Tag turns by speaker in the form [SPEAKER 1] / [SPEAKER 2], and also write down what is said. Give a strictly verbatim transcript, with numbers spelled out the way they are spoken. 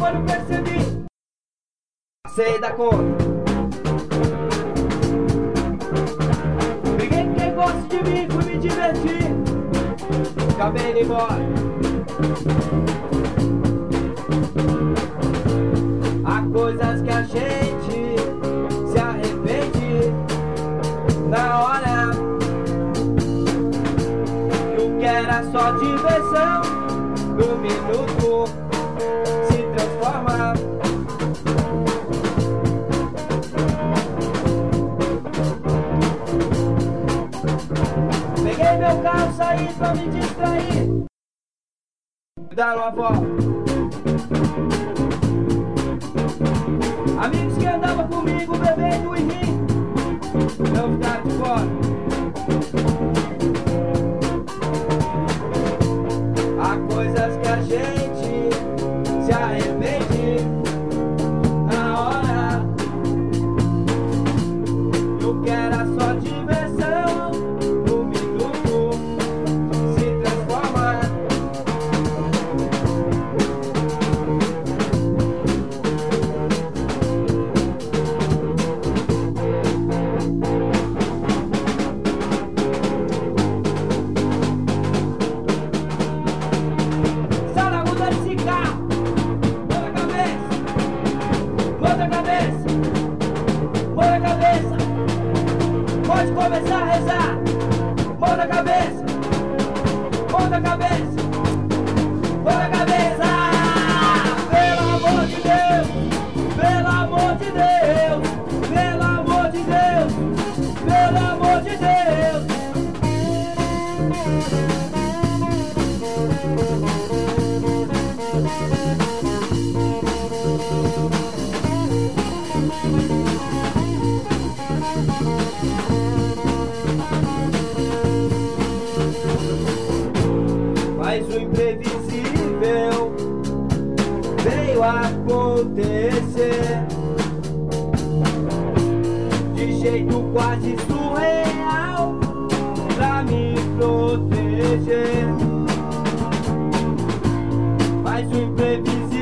[SPEAKER 1] quando percebi, sei da conta. Peguei quem gosta de mim, fui me divertir, acabei indo embora. Há coisas que a gente se arrepende na hora, e o que era só diversão, no minuto se transforma. Peguei meu carro, saí pra me distrair, dar uma volta. Amigos que andavam comigo bebendo e rindo, não ficar de fora. Há coisas que a gente se arrepende na hora, e o que era só diversão, no minuto se transforma. Pode começar a rezar, mão na cabeça, mão na cabeça, mão na cabeça. Pelo amor de Deus, pelo amor de Deus, pelo amor de Deus, pelo amor de Deus. Mas o imprevisível veio acontecer de jeito quase surreal pra me proteger. Mas o imprevisível